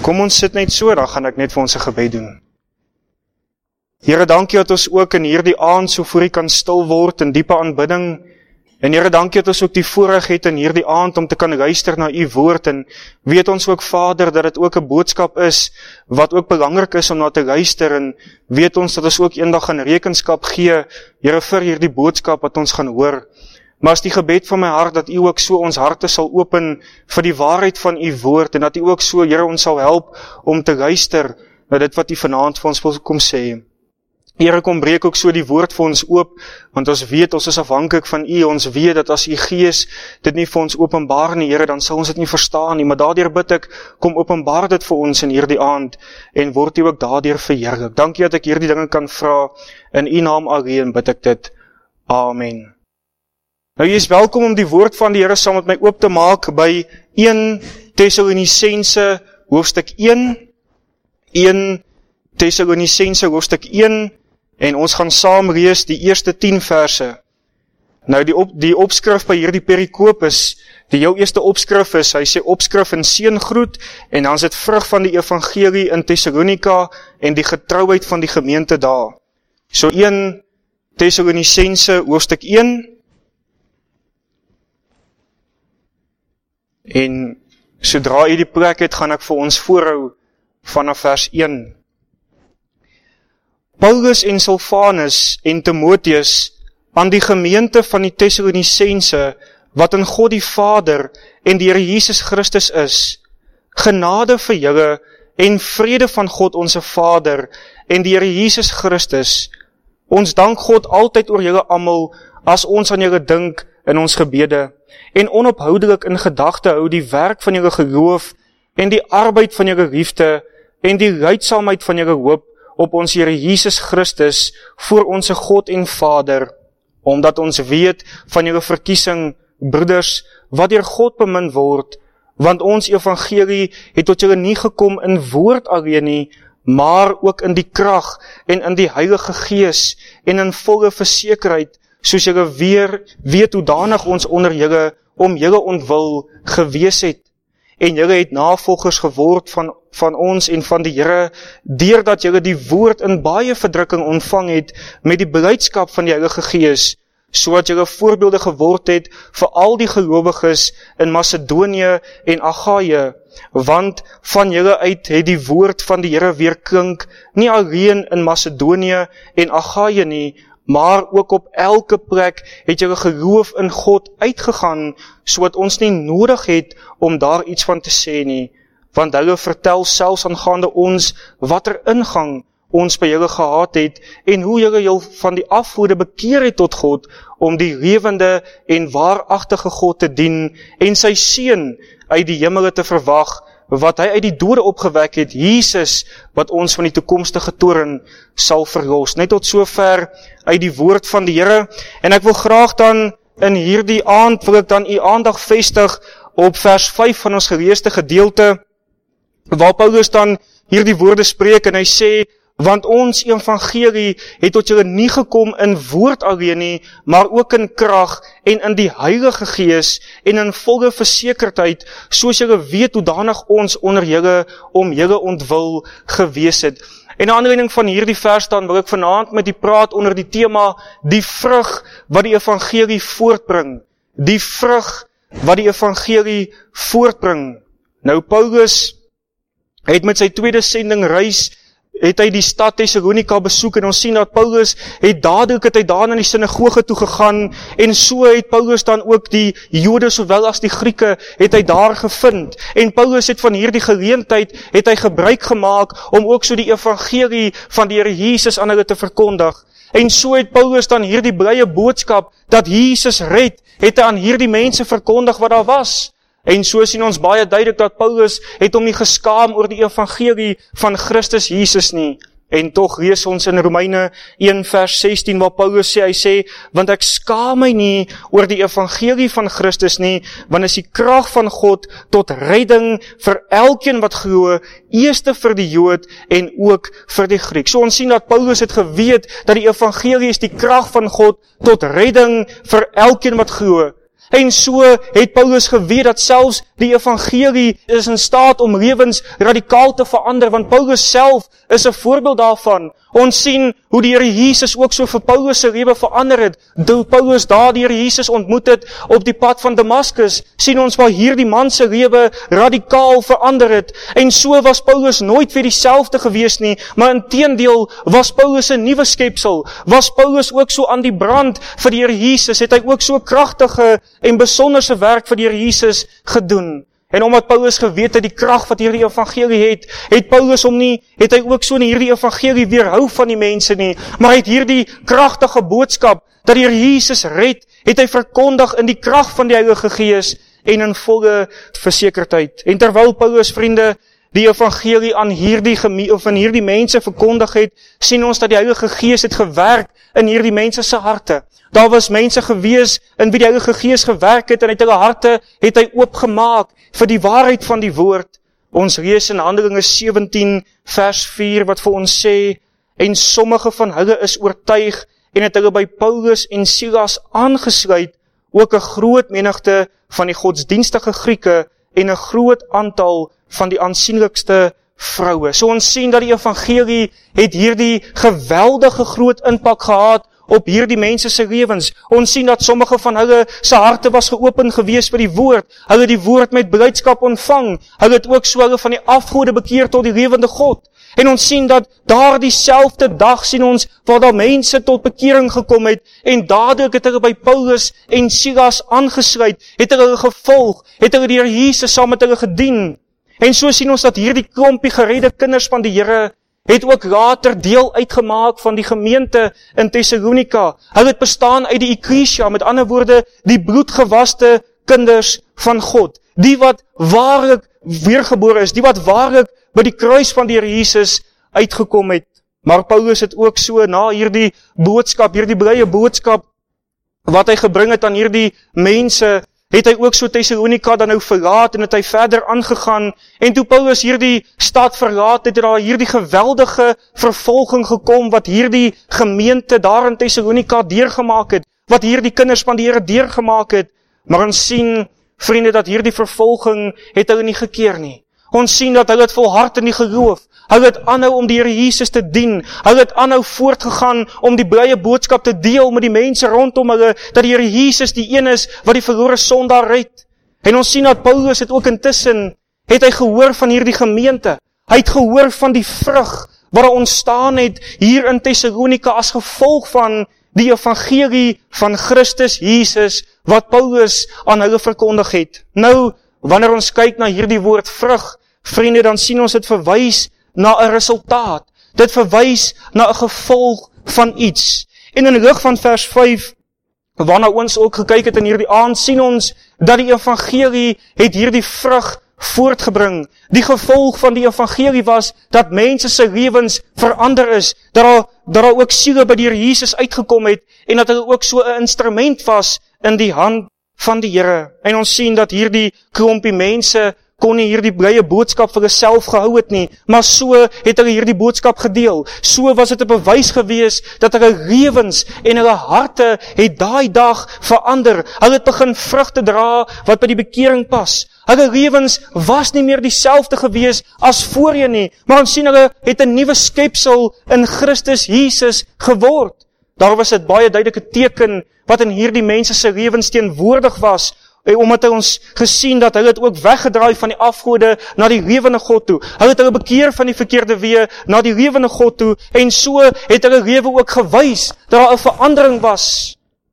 Kom ons sit net so, dan gaan ek net vir ons 'n gebed doen. Here, dankie dat ons ook in hierdie aand so voor U kan stil word in diepe aanbidding. En Here, dankie dat ons ook die voorreg het in hierdie aand om te kan luister na U woord. En weet ons ook, Vader, dat dit ook 'n boodskap is wat ook belangrik is om na te luister. En weet ons dat ons ook eendag gaan rekenskap gee, Here, vir hierdie boodskap wat ons gaan hoor. Maar is die gebed van my hart dat U ook so ons harte sal open vir die waarheid van U woord. En dat U ook so, Here, ons sal help om te luister na dit wat U vanaand vir ons wil kom sê. Here, kom breek ook so die woord vir ons oop, want ons weet, ons is afhanklik van U, ons weet dat as U Gees dit nie vir ons openbaar nie, Here, dan sal ons dit nie verstaan nie, maar daardeur bid ek, kom openbaar dit vir ons in hierdie aand, en word U ook daardeur verheerlik. Dankie dat ek hierdie dinge kan vra, in U naam alleen bid ek dit. Amen. Nou, jy is welkom om die woord van die Here saam met my oop te maak, by 1 Tessalonisense hoofstuk 1, 1 Tessalonisense hoofstuk 1, en ons gaan saam lees die eerste 10 verse. Nou die opskrif by hierdie perikoop is, die jou eerste opskrif is, hy sê opskrif in seëngroet, en dan is dit vrug van die evangelie in Thessalonika, en die getrouheid van die gemeente daar. So 1 Tessalonisense hoofstuk 1, en sodra jy die plek het, gaan ek vir ons voorhou vanaf vers 1. Paulus en Silvanus en Timotheus aan die gemeente van die Tessalonisense, wat in God die Vader en die Here Jesus Christus is, genade vir julle en vrede van God onze Vader en die Here Jesus Christus. Ons dank God altyd oor julle almal, as ons aan julle dink in ons gebede, en onophoudelik in gedagte hou die werk van julle geloof en die arbeid van julle liefde en die lydsaamheid van julle hoop op ons Here Jesus Christus voor onze God en Vader, omdat ons weet van julle verkiesing, broeders, wat deur God bemin word, want ons evangelie het tot julle nie gekom in woord alleen nie, maar ook in die krag en in die Heilige Gees en in volle versekerheid, soos julle weer weet hoe danig ons onder julle om julle ontwil gewees het. En julle het navolgers geword van ons en van die Here, deurdat julle die woord in baie verdrukking ontvang het, met die blydskap van die Heilige Gees, sodat julle voorbeelde geword het vir al die gelowiges in Macedonië en Achaia, want van julle uit het die woord van die Here weer klink, nie alleen in Macedonië en Achaia nie, maar ook op elke plek het julle geloof in God uitgegaan, sodat ons nie nodig het om daar iets van te sê nie, want hulle vertel selfs aangaande ons watter ingang ons by julle gehad het, en hoe julle jou van die afgode bekeer het tot God, om die lewende en waaragtige God te dien, en sy seun uit die hemele te verwag, wat hy uit die dode opgewek het, Jesus, wat ons van die toekomstige toorn sal verlos. Net tot sover uit die woord van die Here, en ek wil graag dan in hierdie aand, wil ek dan u aandag vestig op vers 5 van ons geleesde gedeelte, waar Paulus dan hierdie woorde spreek, en hy sê, want ons evangelie het tot julle nie gekom in woord alleen nie, maar ook in krag en in die Heilige Gees en in volle versekerdheid, soos julle weet hoe danig ons onder julle om julle ontwil gewees het. En na aanleiding van hierdie vers dan wil ek vanaand met u praat onder die tema, die vrug wat die evangelie voortbring. Die vrug wat die evangelie voortbring. Nou Paulus het met sy tweede sendingreis het hy die stad Thessalonika besoek, en ons sien dat Paulus het daar na die sinagoge toe gegaan, en so het Paulus dan ook die Jode sowel as die Grieke het hy daar gevind, en Paulus het van hierdie geleentheid het hy gebruik gemaak om ook so die evangelie van die Here Jesus aan hulle te verkondig, en so het Paulus dan hierdie blye boodskap dat Jesus red, het hy aan hierdie mense verkondig wat daar was. En so sien ons baie duidelik dat Paulus het hom nie geskaam oor die evangelie van Christus Jesus nie. En tog lees ons in Romeine 1 vers 16 waar Paulus sê, hy sê, want ek skaam my nie oor die evangelie van Christus nie, want is die krag van God tot redding vir elkeen wat glo, eerste vir die Jood en ook vir die Griek. So ons sien dat Paulus het geweet dat die evangelie is die krag van God tot redding vir elkeen wat glo. En so het Paulus geweet dat selfs die evangelie is in staat om lewens radikaal te verander, want Paulus self is 'n voorbeeld daarvan. Ons sien hoe die Here Jesus ook so vir Paulus se lewe verander het. Toe Paulus daar die Here Jesus ontmoet het op die pad van Damaskus, sien ons waar hierdie man se lewe radikaal verander het. En so was Paulus nooit weer dieselfde gewees nie, maar inteendeel was Paulus 'n nuwe skepsel. Was Paulus ook so aan die brand vir die Here Jesus, het hy ook so kragtige en besonderse werk vir die Here Jesus gedoen. En omdat Paulus geweet het die krag wat hierdie evangelie het Paulus het hy ook so in hierdie evangelie weerhou van die mense nie, maar het hierdie kragtige boodskap dat die Here Jesus red, het hy verkondig in die krag van die Heilige Gees en in volle versekerdheid. En terwyl Paulus, vriende, die evangelie aan hierdie mense verkondig het, sien ons dat die Heilige Gees het gewerk in hierdie mense se harte. Daar was mense gewees in wie die Heilige Gees gewerk het en uit hulle harte het hy oopgemaak vir die waarheid van die woord. Ons lees in Handelinge 17 vers 4 wat vir ons sê, en sommige van hulle is oortuig en het hulle by Paulus en Silas aangesluit, ook 'n groot menigte van die godsdienstige Grieke en 'n groot aantal van die aansienlikste vroue. So ons sien dat die evangelie het hierdie geweldige groot impak gehad op hierdie mense se lewens. Ons sien dat sommige van hulle se harte was geopen gewees vir die woord. Hulle het die woord met blydskap ontvang. Hulle het ook so hulle van die afgode bekeer tot die lewende God. En ons sien dat daar dieselfde dag sien ons waar daar mense tot bekering gekom het en dadelik het hulle by Paulus en Silas aangesluit, het hulle gevolg, het hulle die Here Jesus saam met hulle gedien. En so sien ons dat hierdie klompie geredde kinders van die Here het ook later deel uitgemaak van die gemeente in Thessalonika. Hulle het bestaan uit die Ekklesia, met ander woorde, die bloedgewaste kinders van God. Die wat waarlik weergebore is, die wat waarlik by die kruis van die Here Jesus uitgekom het. Maar Paulus het ook so na hierdie boodskap, hierdie blye boodskap, wat hy gebring het aan hierdie mense, het hy ook so Thessalonika dan nou verlaat en het hy verder aangegaan. En toe Paulus hierdie stad verlaat, het daar hierdie geweldige vervolging gekom, wat hierdie gemeente daar in Thessalonika deurgemaak het, wat hierdie kinders van die Here deurgemaak het. Maar ons sien, vriende, dat hierdie vervolging het hulle nie gekeer nie. Ons sien dat hulle het volhard in die geloof. Hulle het aanhou om die Here Jesus te dien. Hulle het aanhou voortgegaan om die blye boodskap te deel met die mense rondom hulle, dat die Here Jesus die een is wat die verlore sondaar red. En ons sien dat Paulus het ook intussen, het hy gehoor van hierdie gemeente. Hy het gehoor van die vrug wat daar ontstaan het hier in Thessalonika as gevolg van die evangelie van Christus Jesus wat Paulus aan hulle verkondig het. Nou, wanneer ons kyk na hierdie woord vrug, vriende, dan sien ons dit verwys na 'n resultaat. Dit verwys na 'n gevolg van iets. En in die lig van vers 5, waarna ons ook gekyk het in hierdie aand, sien ons dat die evangelie het hierdie vrug voortgebring. Die gevolg van die evangelie was dat mense se lewens verander is, dat daar ook siele by die Here Jesus uitgekom het en dat hulle ook so 'n instrument was in die hand van die Here. En ons sien dat hierdie klompie mense kon nie hierdie blye boodskap vir hulself gehou het nie, maar so het hulle hierdie boodskap gedeel. So was dit 'n bewys gewees dat hulle lewens en hulle harte het daai dag verander. Hulle het begin vrugte dra wat by die bekering pas. Hulle lewens was nie meer dieselfde gewees as voorheen nie, maar ons sien hulle het 'n nuwe skepsel in Christus Jesus geword. Daar was 'n baie duidelike teken wat in hierdie mense se lewens teenwoordig was, omdat ons gesien dat hulle het ook weggedraai van die afgode na die lewende God toe. Hulle het hulle bekeer van die verkeerde weë na die lewende God toe, en so het hulle lewe ook gewys dat daar 'n verandering was.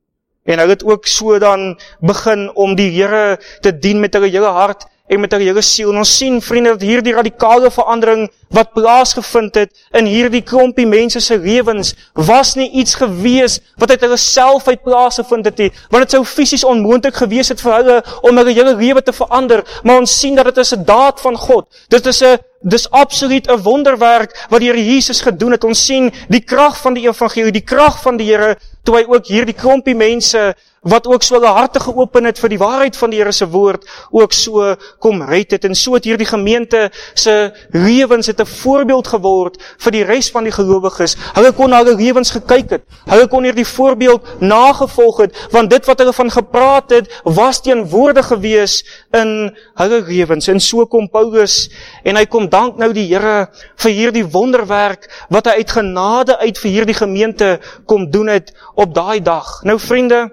En hulle het ook so dan begin om die Here te dien met hulle hele hart en met hulle hele siel. En ons sien, vriende, dat hierdie radikale verandering wat plaasgevind het in hierdie klompie mense se lewens, was nie iets gewees wat uit hulle self uit plaasgevind het nie, want dit sou fisies onmoontlik gewees het vir hulle om hulle hele lewe te verander, maar ons sien dat dit is 'n daad van God. Dis absoluut 'n wonderwerk wat die Here Jesus gedoen het. Ons sien die krag van die evangelie, die krag van die Here, toe hy ook hierdie klompie mense wat ook so hulle harte geopen het vir die waarheid van die Here se woord, ook so kom red het. En so het hierdie gemeente se lewens het 'n voorbeeld geword vir die res van die gelowiges. Hulle kon na hulle lewens gekyk het. Hulle kon hierdie voorbeeld nagevolg het, want dit wat hulle van gepraat het, was teenwoordig gewees in hulle lewens. En so kom Paulus en hy kom dank nou die Here vir hierdie wonderwerk wat hy uit genade uit vir hierdie gemeente kom doen het op daai dag. Nou vriende,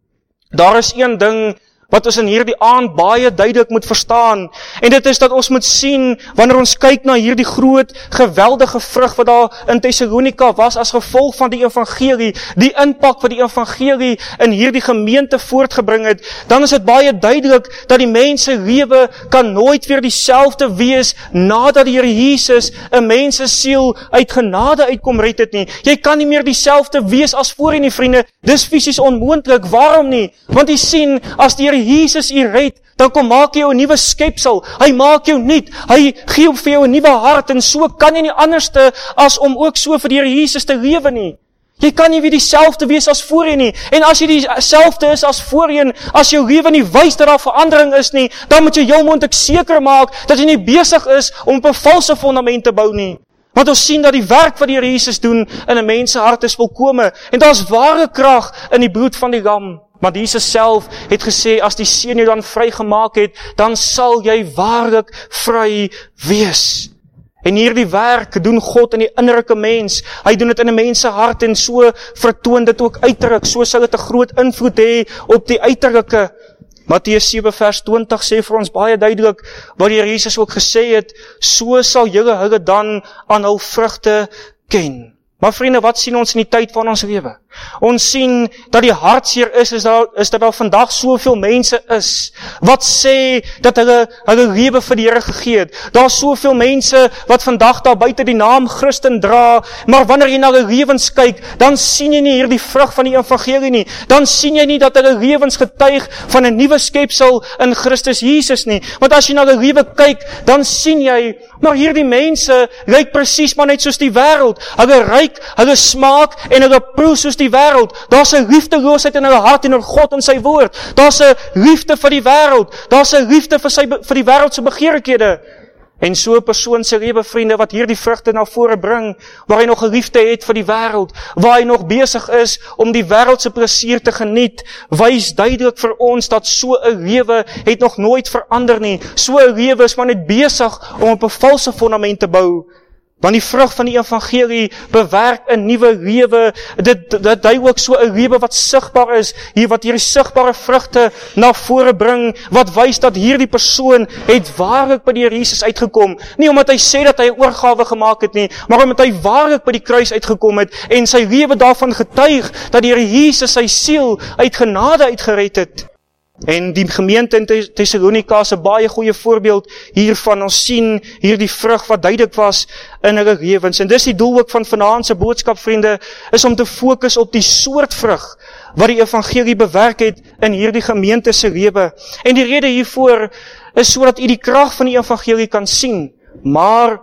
daar is een ding wat ons in hierdie aand baie duidelik moet verstaan, en dit is dat ons moet sien, wanneer ons kyk na hierdie groot, geweldige vrug wat daar in Thessalonika was, as gevolg van die evangelie, die impak wat die evangelie in hierdie gemeente voortgebring het, dan is dit baie duidelik, dat die mense lewe kan nooit weer dieselfde wees, nadat die Here Jesus 'n mens se siel uit genade uitkom red het nie. Jy kan nie meer dieselfde wees as voorheen nie, vriende. Dis fisies onmoontlik. Waarom nie? Want jy sien, as die Here Jesus u red, dan kom maak jy 'n nuwe skepsel. Hy maak jou nuut. Hy gee vir jou 'n nuwe hart, en so kan jy nie anderste as om ook so vir die Here Jesus te lewe nie. Jy kan nie weer dieselfde wees as voorheen nie. En as jy dieselfde is as voorheen, as jou lewe nie wys dat daar verandering is nie, dan moet jy jou mondelik seker maak dat jy nie besig is om op 'n valse fondament te bou nie. Want ons sien dat die werk wat die Here Jesus doen in 'n mens se hart is volkome, en daar is ware krag in die bloed van die lam. Maar Jesus self het gesê, as die Seun jou dan vrygemaak het, dan sal jy waarlik vry wees. En hierdie werk doen God in die innerlike mens. Hy doen dit in 'n mens se hart, en so vertoon dit ook uiterlik. So sal dit 'n groot invloed hê op die uiterlike. Matteus 7 vers 20 sê vir ons baie duidelik, wat die Here Jesus ook gesê het, so sal julle hulle dan aan hul vrugte ken. Maar vriende, wat sien ons in die tyd van ons lewe? Ons sien dat die hartseer is dat daar vandag soveel mense is, wat sê dat hulle lewe vir die Here gegee het. Daar is soveel mense wat vandag daar buite die naam Christen dra, maar wanneer jy na hulle lewens kyk, dan sien jy nie hierdie vrug van die evangelie nie. Dan sien jy nie dat hulle lewens getuig van 'n nuwe skepsel in Christus Jesus nie. Want as jy na hulle lewe kyk, dan sien jy, maar hierdie mense lyk presies maar net soos die wêreld. Hulle ruik, hulle smaak en hulle proe soos die wêreld. Daar's 'n liefdeloosheid in hulle hart teenoor God en sy woord. Daar's 'n liefde vir die wêreld. Daar's 'n liefde vir die wêreld se begeerlikhede. En so 'n persoon se lewe, vriende, wat hierdie vrugte na vore bring, waar hy nog 'n liefde het vir die wêreld, waar hy nog besig is om die wêreld se plesier te geniet, wys duidelik vir ons dat so 'n lewe het nog nooit verander nie. So 'n lewe is maar net besig om op 'n valse fondament te bou. Want die vrug van die evangelie bewerk 'n nuwe lewe. Dit dui ook so 'n lewe wat sigbaar is, wat hierdie sigbare vrugte na vore bring, wat wys dat hierdie persoon het waarlik by die Here Jesus uitgekom. Nie omdat hy sê dat hy 'n oorgawe gemaak het nie, maar omdat hy waarlik by die kruis uitgekom het en sy lewe daarvan getuig dat die Here Jesus sy siel uit genade uitgered het. En die gemeente in Thessalonika is 'n baie goeie voorbeeld hiervan. Ons sien hierdie vrug wat duidelik was in hulle lewens. En dis die doel ook van vanaand se boodskap, vriende, is om te fokus op die soort vrug wat die evangelie bewerk het in hierdie gemeente se lewe. En die rede hiervoor is sodat u die krag van die evangelie kan sien, maar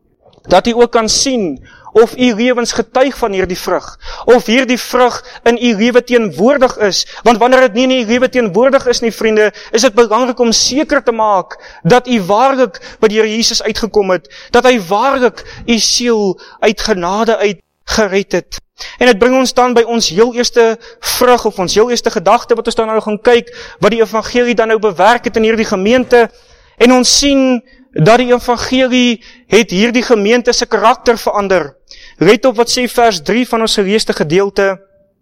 dat u ook kan sien of u lewens getuig van hierdie vrug, of hierdie vrug in u lewe teenwoordig is. Want wanneer dit nie in u lewe teenwoordig is nie, vriende, is dit belangrik om seker te maak dat u waarlik by die Here Jesus uitgekom het, dat hy waarlik u siel uit genade uit gered het. En dit bring ons dan by ons heel eerste vrug, of ons heel eerste gedagte, wat ons dan nou gaan kyk, wat die evangelie dan nou bewerk het in hierdie gemeente. En ons sien dat die evangelie het hierdie gemeente se karakter verander. Let op wat sê vers 3 van ons geleesde gedeelte.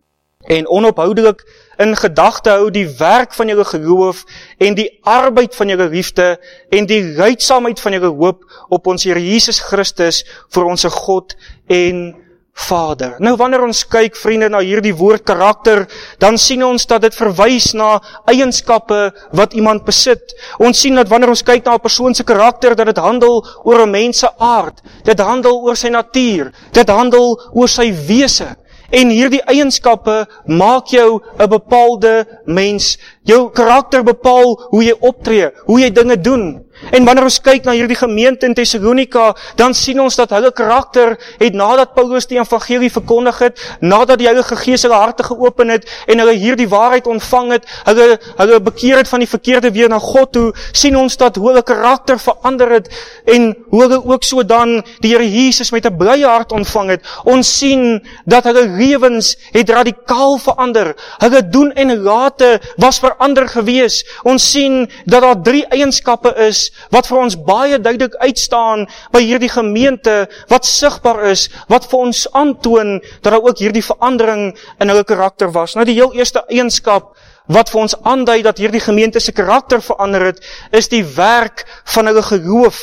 En onophoudelik in gedagte hou die werk van julle geloof en die arbeid van julle liefde en die lydsaamheid van julle hoop op ons Here Jesus Christus vir ons God en Vader. Nou wanneer ons kyk, vriende, na hierdie woord karakter, dan sien ons dat dit verwys na eienskappe wat iemand besit. Ons sien dat wanneer ons kyk na 'n persoon se karakter, dat dit handel oor 'n mens se aard, dit handel oor sy natuur, dit handel oor sy wese. En hierdie eienskappe maak jou 'n bepaalde mens. Jou karakter bepaal hoe jy optree, hoe jy dinge doen. En wanneer ons kyk na hierdie gemeente in Thessalonika, dan sien ons dat hulle karakter het nadat Paulus die evangelie verkondig het, nadat die Heilige Gees hulle harte geopen het en hulle hierdie waarheid ontvang het, hulle bekeer het van die verkeerde weer na God toe, sien ons dat hoe hulle karakter verander het en hoe hulle ook so dan die Here Jesus met 'n blye hart ontvang het. Ons sien dat hulle lewens het radikaal verander. Hulle doen en late was verander gewees. Ons sien dat daar 3 eienskappe is wat vir ons baie duidelik uitstaan by hierdie gemeente, wat sigbaar is, wat vir ons aantoon dat daar ook hierdie verandering in hulle karakter was. Nou die heel eerste eienskap wat vir ons aandui dat hierdie gemeente se karakter verander het, is die werk van hulle geloof.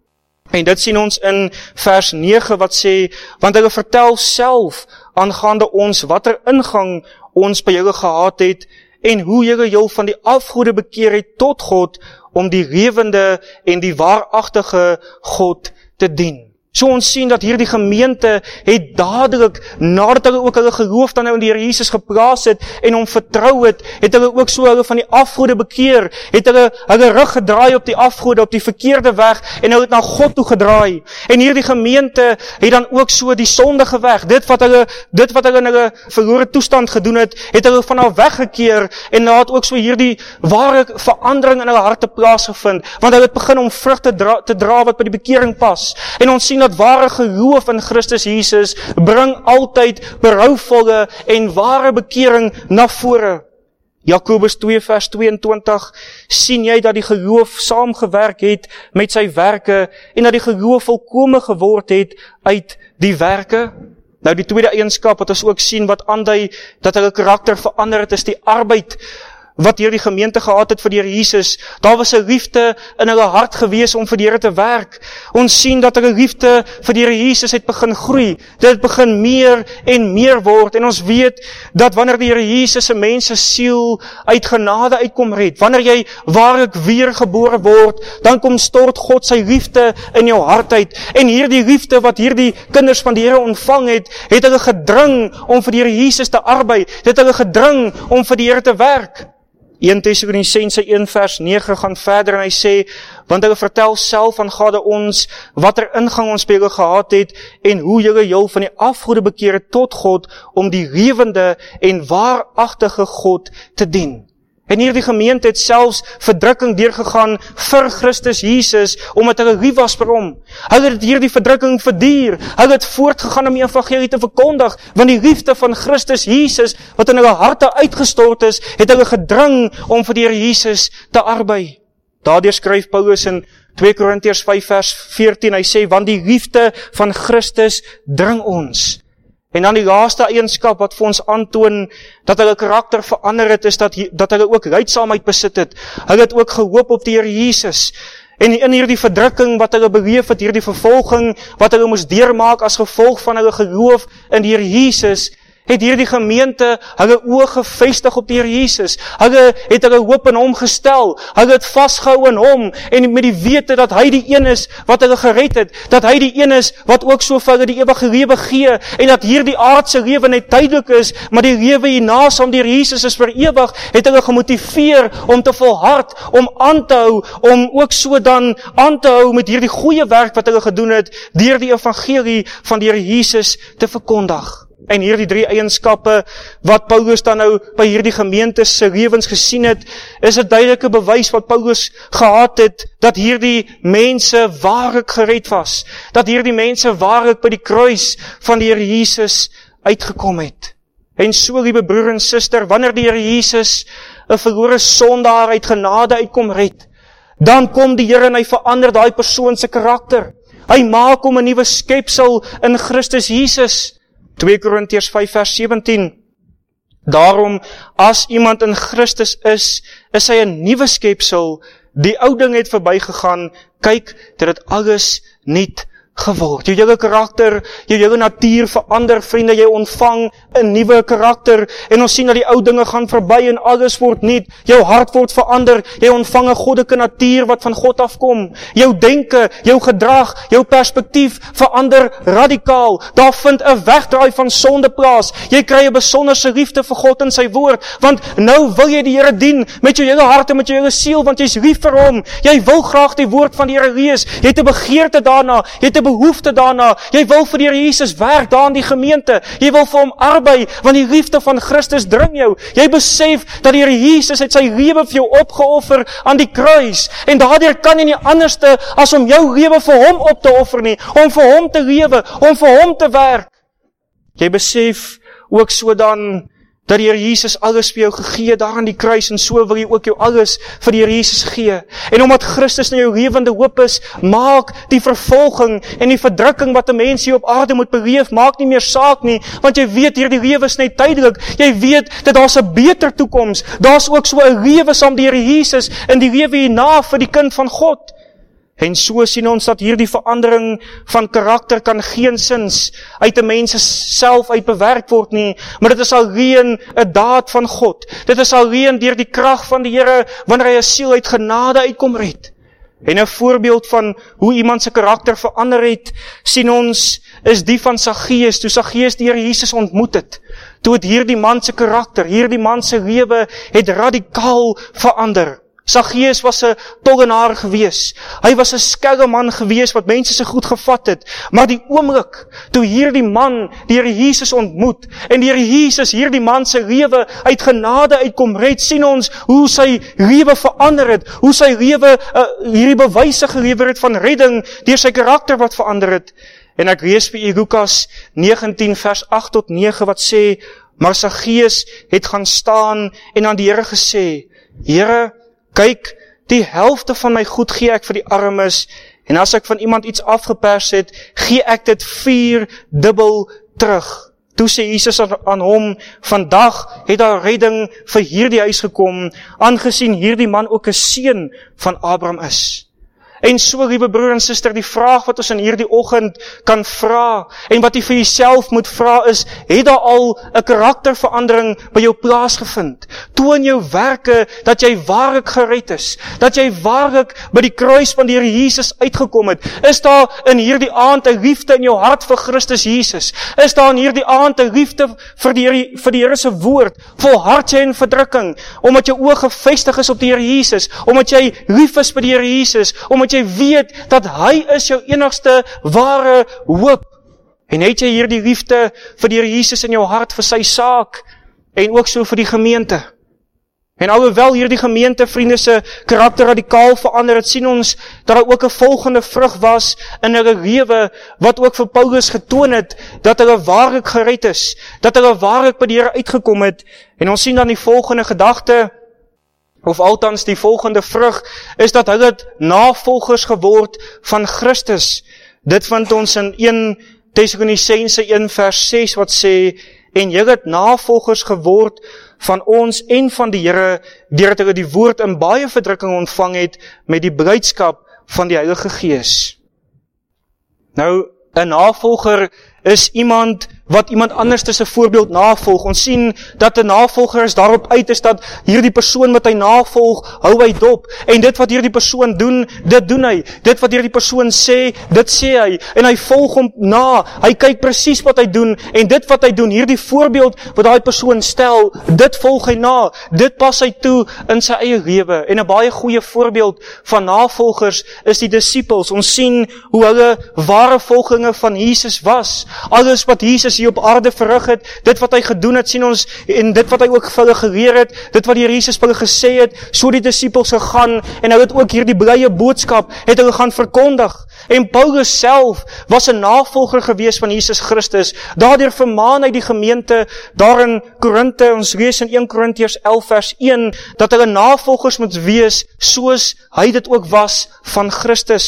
En dit sien ons in vers 9 wat sê, want hulle vertel self aangaande ons watter ingang ons by julle gehad het en hoe julle jou van die afgode bekeer het tot God om die lewende en die waaragtige God te dien. So ons sien dat hierdie gemeente het dadelik, nadat hulle ook hulle geloof dan nou in die Here Jesus geplaas het en hom vertrou het hulle ook so hulle van die afgode bekeer, het hulle rug gedraai op die afgode, op die verkeerde weg en hulle het na God toe gedraai. En hierdie gemeente het dan ook so die sondige weg, dit wat hulle in hulle verlore toestand gedoen het hulle vanaf weggekeer en daar het ook so hierdie ware verandering in hulle harte plaasgevind, want hulle het begin om vrug te dra wat by die bekering pas. En ons sien dat ware geloof in Christus Jesus bring altyd berouvolle en ware bekering na vore. Jakobus 2 vers 22, sien jy dat die geloof saamgewerk het met sy werke en dat die geloof volkome geword het uit die werke? Nou die tweede eienskap wat ons ook sien wat aandui dat hulle karakter verander het, is die arbeid wat hierdie gemeente gehad het vir die Here Jesus. Daar was 'n liefde in hulle hart gewees om vir die Here te werk. Ons sien dat hulle liefde vir die Here Jesus het begin groei. Dit het begin meer en meer word. En ons weet dat wanneer die Here Jesus se mense siel uit genade uitkom red, wanneer jy waarlik weergebore word, dan kom stort God sy liefde in jou hart uit. En hierdie liefde wat hierdie kinders van die Here ontvang het hulle gedring om vir die Here Jesus te arbei. Dit het hulle gedring om vir die Here te werk. 1 Tessalonisense 1 vers 9 gaan verder en hy sê, want hulle vertel self aangaande ons watter ingang ons by julle gehad het en hoe julle jou van die afgode bekeer het tot God om die lewende en waaragtige God te dien. En hierdie gemeente het selfs verdrukking deurgegaan vir Christus Jesus, omdat hulle lief was vir hom. Hulle het hierdie verdrukking verduur. Hulle het voortgegaan om die evangelie te verkondig, want die liefde van Christus Jesus, wat in hulle harte uitgestort is, het hulle gedring om vir die Here Jesus te arbei. Daardeur skryf Paulus in 2 Korintiërs 5 vers 14, hy sê, want die liefde van Christus dring ons. En dan die laaste eienskap wat vir ons aantoon dat hulle karakter verander het, is dat hulle ook lydsaamheid besit het. Hulle het ook gehoop op die Here Jesus. En in hierdie verdrukking wat hulle beleef het, hierdie vervolging wat hulle moes deurmaak as gevolg van hulle geloof in die Here Jesus, het hierdie gemeente hulle oë gefestig op die Here Jesus. Hulle het hulle hoop in hom gestel. Hulle het vasgehou in hom en met die wete dat hy die een is wat hulle gered het, dat hy die een is wat ook so vir hulle die ewige lewe gee en dat hierdie aardse lewe net tydelik is, maar die lewe hierna saam die Here Jesus is vir ewig, het hulle gemotiveer om te volhard, om aan te hou, om ook so dan aan te hou met hierdie goeie werk wat hulle gedoen het deur die evangelie van die Here Jesus te verkondig. En hierdie 3 eienskappe wat Paulus dan nou by hierdie gemeente se lewens gesien het, is 'n duidelike bewys wat Paulus gehad het, dat hierdie mense waarlik gered was, dat hierdie mense waarlik by die kruis van die Here Jesus uitgekom het. En so, liewe broer en suster, wanneer die Here Jesus 'n verlore sondaar uit genade uitkom red, dan kom die Here en hy verander daai persoon se karakter. Hy maak hom 'n nuwe skepsel in Christus Jesus. 2 Korintiërs 5 vers 17. Daarom, as iemand in Christus is hy 'n nuwe skepsel, die ou ding het verbygegaan, kyk, dit het alles nuut geword. Jou hele karakter, jou hele natuur verander, vriende, jy ontvang 'n nuwe karakter, en ons sien dat die ou dinge gaan verby en alles word nuut. Jou hart word verander, jy ontvang 'n goddelike natuur wat van God afkom. Jou denke, jou gedrag, jou perspektief verander radikaal. Daar vind 'n wegdraai van sonde plaas. Jy kry 'n besonderse liefde vir God en sy woord, want nou wil jy die Here dien met jou hele hart en met jou hele siel, want jy's lief vir hom. Jy wil graag die woord van die Here lees. Jy het 'n begeerte daarna, jy het 'n behoefte daarna. Jy wil vir die Here Jesus werk daar in die gemeente. Jy wil vir hom arbei, want die liefde van Christus dring jou. Jy besef dat die Here Jesus het sy lewe vir jou opgeoffer aan die kruis, en daardeur kan jy nie anderste as om jou lewe vir hom op te offer nie, om vir hom te lewe, om vir hom te werk. Jy besef ook so dan dat die Here Jesus alles vir jou gegee het daar aan die kruis, en so wil jy ook jou alles vir die Here Jesus gee. En omdat Christus nou jou lewende hoop is, maak die vervolging en die verdrukking wat 'n mens hier op aarde moet beleef, maak nie meer saak nie, want jy weet hierdie lewe is net tydelik. Jy weet dat daar's 'n beter toekoms. Daar's ook so 'n lewe saam die Here Jesus in die lewe hierna vir die kind van God. En so sien ons dat hierdie verandering van karakter kan geensins uit 'n mens self uit bewerk word nie, maar dit is alleen 'n daad van God. Dit is alleen deur die krag van die Here wanneer hy 'n siel uit genade uitkom red. En 'n voorbeeld van hoe iemand se karakter verander het, sien ons, is die van Saggeus. Toe Saggeus die Here Jesus ontmoet het, toe het hierdie man se karakter, hierdie man se lewe het radikaal verander. Saggeus was 'n tollenaar gewees. Hy was 'n skelm man gewees wat mense se goed gevat het. Maar die oomblik toe hierdie man die Here Jesus ontmoet en die Here Jesus hierdie man se lewe uit genade uitkom red, sien ons hoe sy lewe verander het, hoe sy lewe hierdie bewyse gelewer het van redding deur sy karakter wat verander het. En ek lees vir u Lukas 19 vers 8 tot 9 wat sê, maar Saggeus het gaan staan en aan die Here gesê, Here, kyk, die helfte van my goed gee ek vir die armes, en as ek van iemand iets afgepers het, gee ek dit 4 dubbel terug. Toe sê Jesus aan hom, vandag het daar redding vir hierdie huis gekom, aangesien hierdie man ook 'n seun van Abraham is. En so, liewe broer en suster, die vraag wat ons in hierdie oggend kan vra, en wat jy vir jouself moet vra is, het daar al 'n karakterverandering by jou plaasgevind? Toon jou werke dat jy waarlik gered is, dat jy waarlik by die kruis van die Here Jesus uitgekom het. Is daar in hierdie aand 'n liefde in jou hart vir Christus Jesus? Is daar in hierdie aand 'n liefde vir die Here se woord? Volhard jy in verdrukking, omdat jou oë gefestig is op die Here Jesus, omdat jy lief is vir die Here Jesus, omdat jy weet dat hy is jou enigste ware hoop. En het jy hierdie liefde vir die Here Jesus in jou hart vir sy saak en ook so vir die gemeente? En alhoewel hierdie gemeente, vriende, se karakter radikaal verander het, sien ons dat daar ook 'n volgende vrug was in hulle lewe wat ook vir Paulus getoon het dat hulle waarlik gered is, dat hulle waarlik by die Here uitgekom het. En ons sien dan die volgende gedagte, of althans die volgende vrug, is dat hulle het navolgers geword van Christus. Dit vind ons in 1 Tessalonisense 1 vers 6 wat sê, en julle het navolgers geword van ons en van die Here, deurdat hulle die woord in baie verdrukking ontvang het met die blydskap van die Heilige Gees. Nou, 'n navolger is iemand wat iemand anders se voorbeeld navolg. Ons sien dat 'n navolger is daarop uit is dat hierdie persoon wat hy navolg, hou hy dop. En dit wat hierdie persoon doen, dit doen hy. Dit wat hierdie persoon sê, dit sê hy. En hy volg hom na. Hy kyk presies wat hy doen. En dit wat hy doen, hierdie voorbeeld wat daai persoon stel, dit volg hy na. Dit pas hy toe in sy eie lewe. En 'n baie goeie voorbeeld van navolgers is die disippels. Ons sien hoe hulle ware volgelinge van Jesus was. Alles wat Jesus hier op aarde verrig het, dit wat hy gedoen het, sien ons, en dit wat hy ook vir hulle geleer het, dit wat die Here Jesus vir hulle gesê het, so die disippels gegaan, en hy het ook hierdie blye boodskap, het hulle gaan verkondig. En Paulus self was 'n navolger gewees van Jesus Christus. Daardeur vermaan hy die gemeente daar in Korinte, ons lees in 1 Korintiërs 11 vers 1, dat hulle navolgers moet wees, soos hy dit ook was van Christus.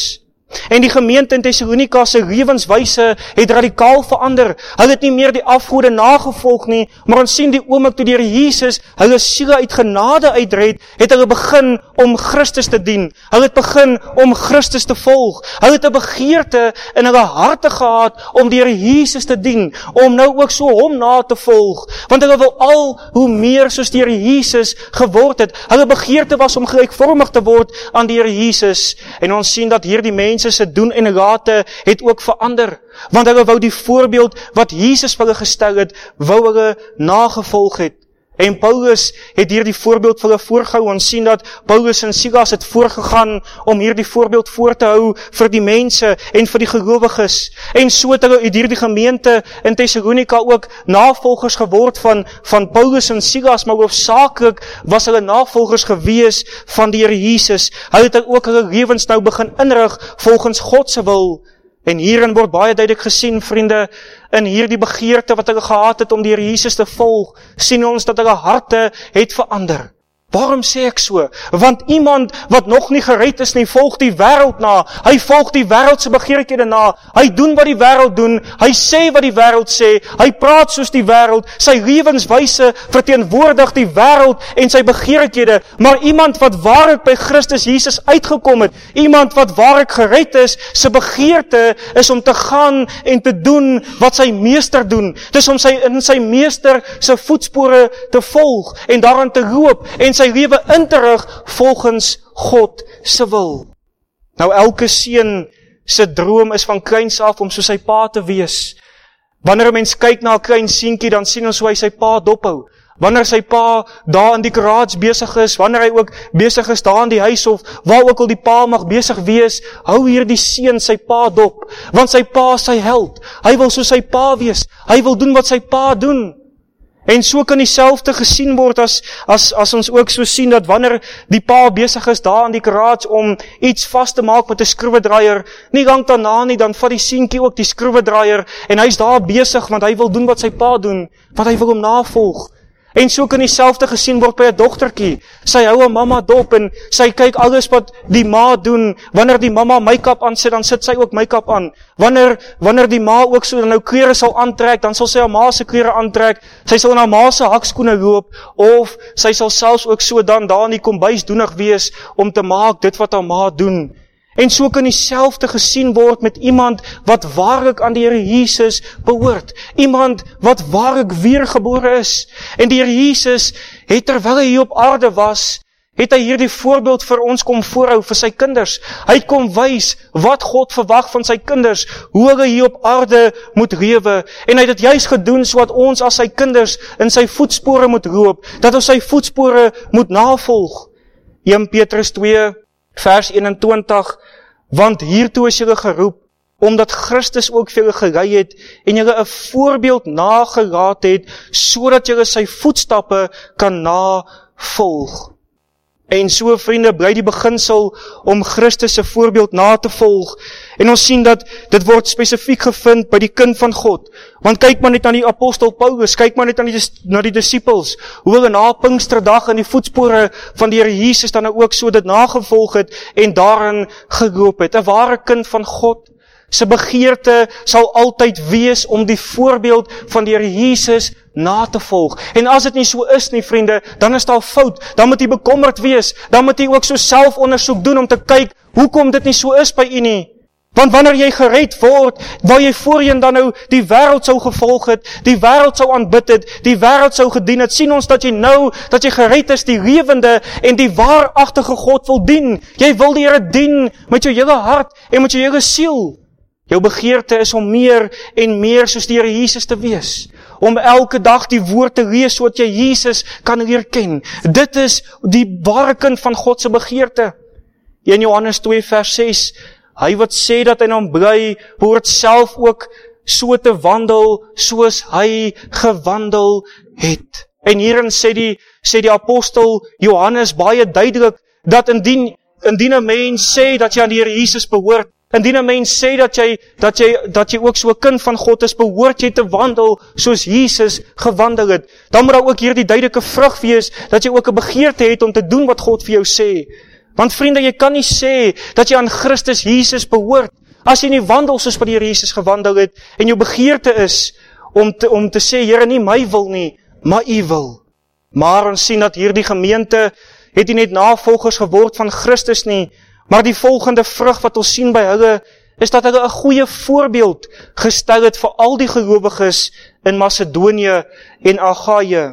En die gemeente in Thessalonika se lewenswyse het radikaal verander. Hulle het nie meer die afgode nagevolg nie, maar ons sien die oomblik toe die Here Jesus hulle siele uit genade uitred, het hulle begin om Christus te dien. Hulle het begin om Christus te volg. Hulle het 'n begeerte in hulle harte gehad om die Here Jesus te dien, om nou ook so hom na te volg, want hulle wil al hoe meer soos die Here Jesus geword het. Hulle begeerte was om gelykvormig te word aan die Here Jesus. En ons sien dat hierdie mense se doen en late het ook verander, want hulle wou die voorbeeld wat Jesus vir hulle gestel het, wou hulle nagevolg het. En Paulus het hierdie voorbeeld vir hulle voorgehou. Ons sien dat Paulus en Silas het voorgegaan om hierdie voorbeeld voor te hou vir die mense en vir die gelowiges. En so het hulle hierdie gemeente in Thessalonika ook navolgers geword van Paulus en Silas, maar hoofsaaklik was hulle navolgers gewees van die Here Jesus. Hulle het ook hulle lewens nou begin inrig volgens God se wil. En hierin word baie duidelik gesien, vriende, in hierdie begeerte wat hulle gehad het om die Here Jesus te volg, sien ons dat hulle harte het verander. Waarom sê ek so? Want iemand wat nog nie gered is nie, volg die wêreld na. Hy volg die wêreld se begeerthede na. Hy doen wat die wêreld doen. Hy sê wat die wêreld sê. Hy praat soos die wêreld. Sy lewenswyse verteenwoordig die wêreld en sy begeerthede. Maar iemand wat waarlik by Christus Jesus uitgekom het, iemand wat waarlik gered is, sy begeerte is om te gaan en te doen wat sy meester doen. Dis om in sy meester se voetspore te volg en daarin te loop en sy lewe in te rig volgens God se wil. Nou elke seun se droom is van kleins af om so sy pa te wees. Wanneer 'n mens kyk na 'n klein seentjie, dan sien ons hoe hy sy pa dophou. Wanneer sy pa daar in die garage besig is, wanneer hy ook besig is daar in die huis of waar ook al die pa mag besig wees, hou hierdie seun sy pa dop, want sy pa is sy held. Hy wil so sy pa wees. Hy wil doen wat sy pa doen. En so kan dieselfde gesien word as ons ook so sien dat wanneer die pa besig is daar in die garage om iets vas te maak met 'n skroewedraaier, nie lank daarna nie, dan vat die seentjie ook die skroewedraaier en hy's daar besig want hy wil doen wat sy pa doen, want hy wil hom navolg. En so kan dieselfde gesien word by 'n dogtertjie. Sy hou 'n mamma dop en sy kyk alles wat die ma doen. Wanneer die mamma make-up aansit, dan sit sy ook make-up aan. Wanneer die ma ook so nou klere sal aantrek, dan sal sy haar ma se klere aantrek. Sy sal in haar ma se hakskoene loop of sy sal selfs ook so dan daar in die kombuis doenig wees om te maak dit wat haar ma doen. En so kan dieselfde gesien word met iemand wat waarlik aan die Here Jesus behoort. Iemand wat waarlik weergebore is. En die Here Jesus het terwyl hy hier op aarde was, het hy hierdie voorbeeld vir ons kom voorhou vir sy kinders. Hy kom wys wat God verwag van sy kinders, hoe hulle hier op aarde moet lewe. En hy het dit juis gedoen sodat ons as sy kinders in sy voetspore moet loop, dat ons sy voetspore moet navolg. 1 Petrus 2 vers 21, want hiertoe is julle geroep, omdat Christus ook vir julle gelei het, en julle 'n voorbeeld nagelaat het, sodat julle sy voetstappe kan navolg. En so, vriende, bly die beginsel om Christus se voorbeeld na te volg. En ons sien dat dit word spesifiek gevind by die kind van God. Want kyk maar net aan die apostel Paulus, kyk maar net na die disippels, hoe hulle na Pinksterdag in die voetspore van die Here Jesus dan ook so dit nagevolg het en daarin geloop het. 'n Ware kind van God, sy begeerte sal altyd wees om die voorbeeld van die Here Jesus na te volg. En as dit nie so is nie, vriende, dan is daar fout. Dan moet jy bekommerd wees. Dan moet jy ook so selfondersoek doen om te kyk, hoekom dit nie so is by u nie. Want wanneer jy gered word, waar jy voorheen dan nou die wêreld sou gevolg het, die wêreld sou aanbid het, die wêreld sou gedien het, sien ons dat jy gered is, die lewende en die waaragtige God wil dien. Jy wil die Here dien met jou hele hart en met jou hele siel. Jou begeerte is om meer en meer soos die Here Jesus te wees. Om elke dag die woord te lees, sodat jy Jesus kan leer ken. Dit is die ware kind van God se begeerte. 1 Johannes 2 vers 6, hy wat sê dat hy in hom bly, behoort self ook so te wandel, soos hy gewandel het. En hierin sê die apostel Johannes baie duidelik, dat indien 'n mens sê dat jy aan die Here Jesus behoort, indien 'n mens sê dat jy ook so 'n kind van God is, behoort jy te wandel soos Jesus gewandel het. Dan moet daar ook hierdie duidelike vrug wees, dat jy ook 'n begeerte het om te doen wat God vir jou sê. Want vriende, jy kan nie sê dat jy aan Christus Jesus behoort, as jy nie wandel soos wat die Here Jesus gewandel het, en jou begeerte is, om te sê, Here, nie my wil nie, maar U wil. Maar ons sien dat hierdie gemeente, het nie net navolgers geword van Christus nie, maar die volgende vrug wat ons sien by hulle, is dat hulle 'n goeie voorbeeld gestel het vir al die gelowiges in Macedonië en Agaia.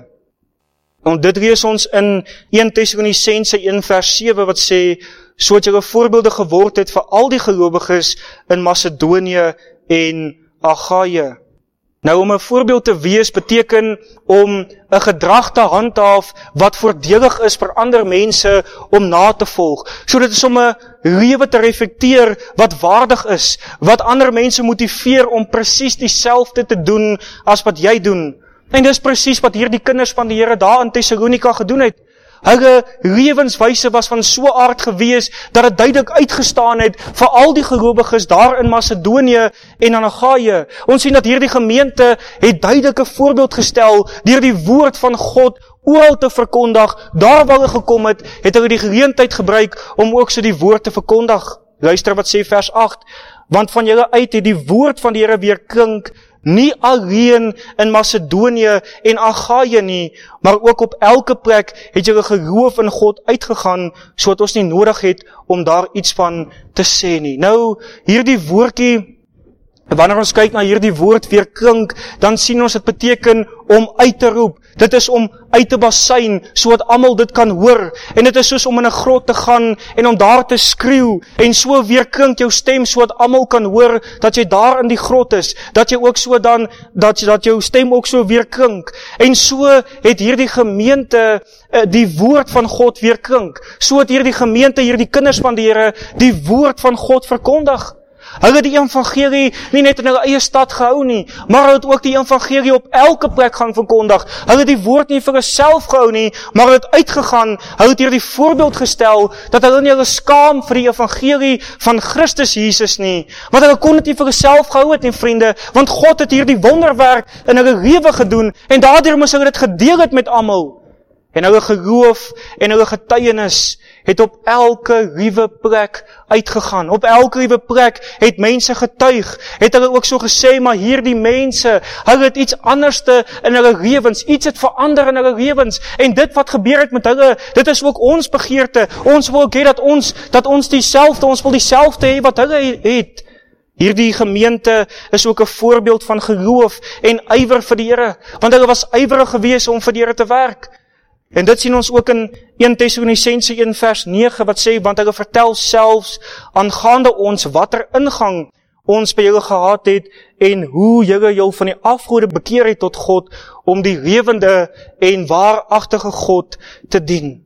En dit lees ons in 1 Tessalonisense 1 vers 7 wat sê, so het julle voorbeelde geword het vir al die gelowiges in Macedonië en Agaia. Nou, om 'n voorbeeld te wees beteken om 'n gedrag te handhaaf wat voordelig is vir ander mense om na te volg. So dit is om 'n lewe te reflekteer wat waardig is, wat ander mense motiveer om presies dieselfde te doen as wat jy doen. En dis presies wat hierdie kinders van die Here daar in Thessalonika gedoen het. Hulle lewenswyse was van so aard gewees, dat het duidelik uitgestaan het vir al die gelowiges daar in Macedonië en in Agaia. Ons sien dat hierdie gemeente het duidelike voorbeeld gestel, deur die woord van God oral te verkondig. Daar waar hulle gekom het, het hulle die geleentheid gebruik om ook so die woord te verkondig. Luister wat sê vers 8, want van julle uit het die woord van die Here weer klink, nie alleen in Macedonië en Agaia nie, maar ook op elke plek het julle geloof in God uitgegaan, sodat ons nie nodig het om daar iets van te sê nie. Nou, hierdie woordjie, wanneer ons kyk na hierdie woord weer klink, dan sien ons dit beteken om uit te roep. Dit is om uit te basyn, sodat almal dit kan hoor. En dit is soos om in 'n grot te gaan en om daar te skreeu. En so weer klink jou stem, sodat almal kan hoor dat jy daar in die grot is. Dat jy ook so dan, dat jou stem ook so weer klink. En so het hierdie gemeente die woord van God weer klink. So het hierdie gemeente, hierdie kinders van die Here, die woord van God verkondig. Hulle het die evangelie nie net in hulle eie stad gehou nie, maar hulle het ook die evangelie op elke plek gaan verkondig. Hulle het die woord nie vir hulself gehou nie, maar hulle het uitgegaan. Hulle het hierdie voorbeeld gestel, dat hulle nie hulle skaam vir die evangelie van Christus Jesus nie. Want hulle kon dit nie vir hulself gehou het nie, vriende, want God het hierdie wonderwerk in hulle lewe gedoen, en daardeur moes hulle dit gedeel het met almal. En hulle geloof en hulle getuienis het op elke liewe plek uitgegaan. Op elke liewe plek het mense getuig. Het hulle ook so gesê, maar hierdie mense, hulle het iets anderste in hulle lewens. Iets het verander in hulle lewens. En dit wat gebeur het met hulle, dit is ook ons begeerte. Ons wil ook hê dat ons wil dieselfde hê wat hulle het. Hierdie gemeente is ook 'n voorbeeld van geloof en ywer vir die Here. Want hulle was ywerig gewees om vir die Here te werk. En dit sien ons ook in 1 Tessalonisense 1 vers 9 wat sê, want hulle vertel selfs aangaande ons watter ingang ons by julle gehad het en hoe julle jou van die afgode bekeer het tot God om die lewende en waaragtige God te dien.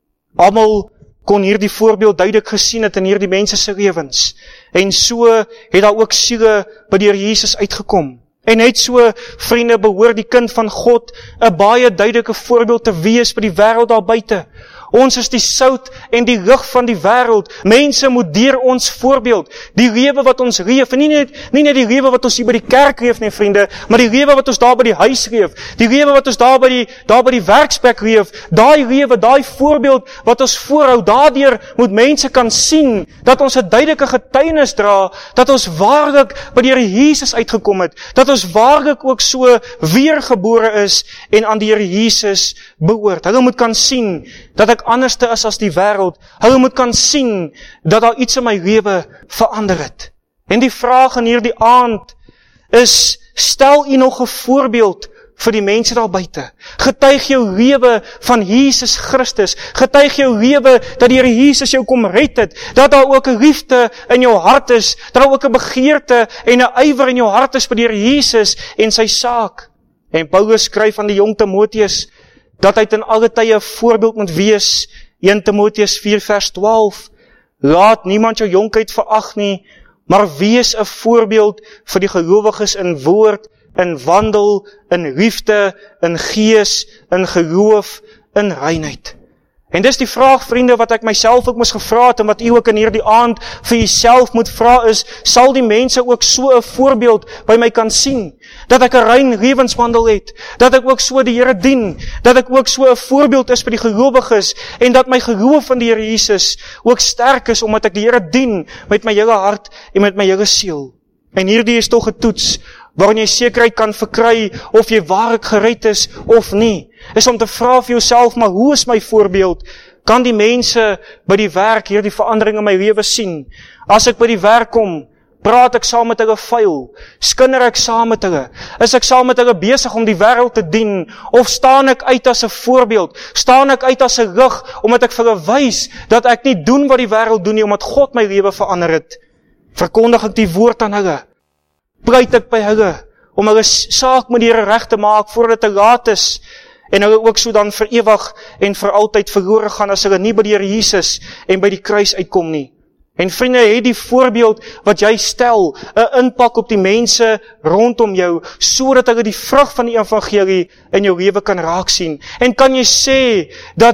Almal kon hierdie voorbeeld duidelik gesien het in hierdie mense se lewens. En so het daar ook siele by die Here Jesus uitgekom. En net so, vriende, behoort die kind van God 'n baie duidelike voorbeeld te wees vir die wêreld daar buite. Ons is die sout en die lig van die wêreld. Mense moet deur ons voorbeeld, die lewe wat ons leef, en nie net die lewe wat ons hier by die kerk leef nie, vriende, maar die lewe wat ons daar by die huis leef, die lewe wat ons daar by die werksplek leef, daai lewe, daai voorbeeld wat ons voorhou, daardeur moet mense kan sien dat ons 'n duidelike getuienis dra, dat ons waarlik by die Here Jesus uitgekom het, dat ons waarlik ook so weergebore is en aan die Here Jesus behoort. Hulle moet kan sien dat ek anderste is as die wêreld. Hulle moet kan sien dat daar iets in my lewe verander het. En die vraag in hierdie aand is, stel u nog 'n voorbeeld vir die mense daar buite? Getuig jou lewe van Jesus Christus. Getuig jou lewe dat die Here Jesus jou kom red het. Dat daar ook 'n liefde in jou hart is. Dat daar ook 'n begeerte en 'n ywer in jou hart is vir die Here Jesus en sy saak. En Paulus skryf aan die jong Timoteus dat hy ten alle tye 'n voorbeeld moet wees. 1 Timoteus 4 vers 12. Laat niemand jou jonkheid verag nie, maar wees 'n voorbeeld vir die gelowiges in woord, in wandel, in liefde, in gees, in geloof, in reinheid. En dis die vraag, vriende, wat ek myself ook moes gevra het, en wat u ook in hierdie aand vir jouself moet vra is, sal die mense ook so 'n voorbeeld by my kan sien, dat ek 'n rein lewenswandel het, dat ek ook so die Here dien, dat ek ook so 'n voorbeeld is vir die gelowiges, en dat my geloof in die Here Jesus ook sterk is, omdat ek die Here dien met my hele hart en met my hele siel. En hierdie is tog 'n toets, waarin jy sekerheid kan verkry, of jy waarlik gered is, of nie, is om te vra vir jouself, maar hoe is my voorbeeld? Kan die mense by die werk hierdie verandering in my lewe sien? As ek by die werk kom, praat ek saam met hulle vuil? Skinder ek saam met hulle? Is ek saam met hulle besig om die wêreld te dien? Of staan ek uit as 'n voorbeeld? Staan ek uit as 'n lig, omdat ek vir hulle wys, dat ek nie doen wat die wêreld doen nie, omdat God my lewe verander het? Verkondig ek die woord aan hulle? Pleit ek by hulle, om hulle saak met die Here reg te maak, voordat dit te laat is, en hulle ook so dan vir ewig en vir altyd verlore gaan, as hulle nie by die Here Jesus en by die kruis uitkom nie. En vriende, het die voorbeeld wat jy stel, 'n impak op die mense rondom jou, sodat hulle die vrug van die evangelie in jou lewe kan raak sien. En kan jy sê,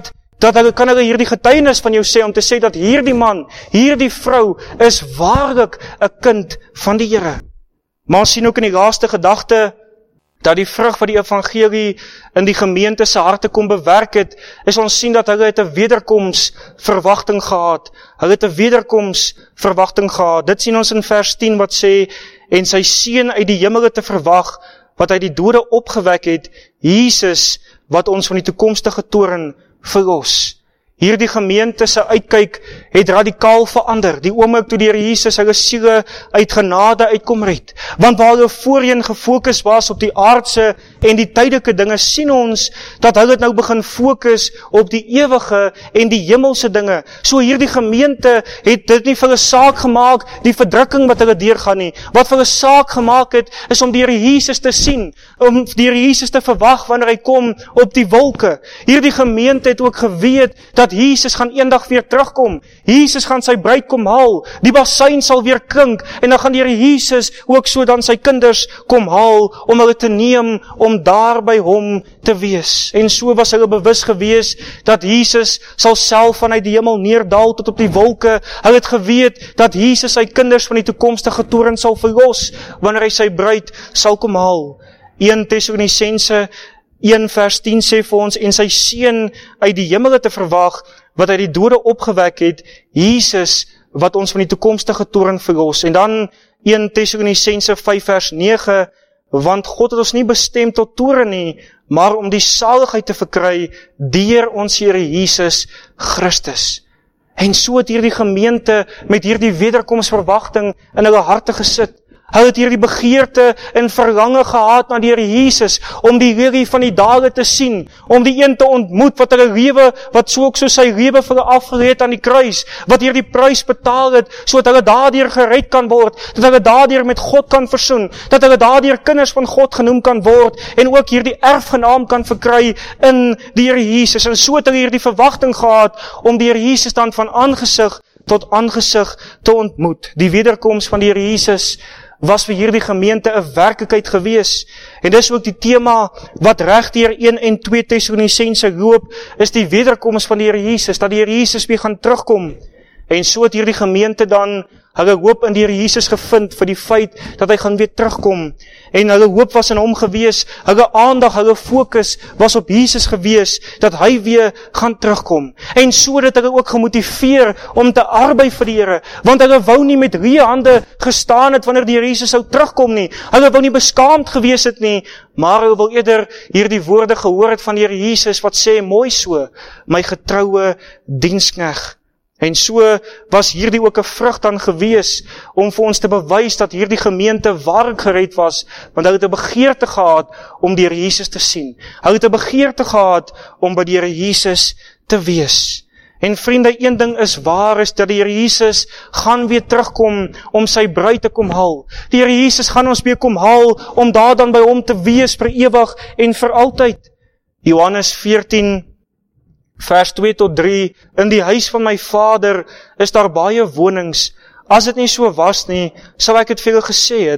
kan hulle hierdie getuienis van jou sê, om te sê dat hierdie man, hierdie vrou, is waarlik 'n kind van die Here. Maar ons sien ook in die laaste gedagte, dat die vrug wat die evangelie in die gemeente se harte kom bewerk het, is ons sien dat hulle het 'n wederkomsverwagting gehad. Hulle het 'n wederkomsverwagting gehad. Dit sien ons in vers 10 wat sê, en sy seun uit die hemele te verwag, wat uit die dode opgewek het, Jesus, wat ons van die toekomstige toorn verlos. Hierdie gemeente se uitkyk het radikaal verander. Die oomblik toe die Here Jesus hulle siele uit genade uitkom red. Want waar hulle voorheen gefokus was op die aardse en die tydelike dinge, sien ons dat hulle nou begin fokus op die ewige en die hemelse dinge. So hierdie gemeente het dit nie vir 'n saak gemaak, die verdrukking wat hulle deurgaan nie. Wat vir 'n saak gemaak het, is om die Here Jesus te sien, om die Here Jesus te verwag wanneer hy kom op die wolke. Hierdie gemeente het ook geweet dat Jesus gaan eendag weer terugkom. Jesus gaan sy bruid kom haal. Die bassein sal weer klink, en dan gaan die Here Jesus ook so dan sy kinders kom haal, om hulle te neem, om daar by hom te wees. En so was hulle bewus gewees, dat Jesus sal self vanuit die hemel neerdal tot op die wolke. Hulle het geweet, dat Jesus sy kinders van die toekomstige toorn sal verlos, wanneer hy sy bruid sal kom haal. 1 Tessalonisense 1 vers 10 sê vir ons, en sy seun uit die hemele te verwag, wat uit die dode opgewek het, Jesus, wat ons van die toekomstige toorn verlos. En dan 1 Tessalonisense 5 vers 9, want God het ons nie bestem tot toorn nie, maar om die saligheid te verkry deur ons Here Jesus Christus. En so het hierdie gemeente met hierdie wederkomsverwagting in hulle harte gesit. Hulle het hierdie begeerte en verlange gehad na die Here Jesus, om die lelie van die dale te sien, om die een te ontmoet wat hulle lewe, wat so ook so sy lewe vir hulle afgelê het aan die kruis, wat hierdie prys betaal het, sodat hulle daardeur gered kan word, dat hulle daardeur met God kan versoen, dat hulle daardeur kinders van God genoem kan word, en ook hierdie erfgenaam kan verkry in die Here Jesus. En so het hulle hierdie verwagting gehad, om die Here Jesus dan van aangesig tot aangesig te ontmoet. Die wederkoms van die Here Jesus was vir hierdie gemeente 'n werklikheid gewees. En dis ook die tema wat regdeur 1 en 2 Tessalonisense loop, is die wederkoms van die Here Jesus, dat die Here Jesus weer gaan terugkom. En so het hierdie gemeente dan hulle hoop in die Here Jesus gevind vir die feit dat hy gaan weer terugkom. En hulle hoop was in hom gewees, hulle aandag, hulle fokus was op Jesus gewees, dat hy weer gaan terugkom. En so het hulle ook gemotiveer om te arbei vir die Here, want hulle wou nie met leë hande gestaan het wanneer die Here Jesus sou terugkom nie. Hulle wou nie beskaamd gewees het nie, maar hulle wil eerder hierdie woorde gehoor het van die Here Jesus wat sê, mooi so, my getroue diensknegt. En so was hierdie ook 'n vrug dan gewees, om vir ons te bewys dat hierdie gemeente waarlik gered was, want hulle het 'n begeerte gehad om die Here Jesus te sien. Hulle het 'n begeerte gehad om by die Here Jesus te wees. En vriende, een ding is waar, is dat die Here Jesus gaan weer terugkom om sy bruid te kom haal. Die Here Jesus gaan ons weer kom haal, om daar dan by hom te wees vir ewig en vir altyd. Johannes 14 vers 2 tot 3, in die huis van my Vader is daar baie wonings. As dit nie so was nie, sal ek het vir julle gesê het,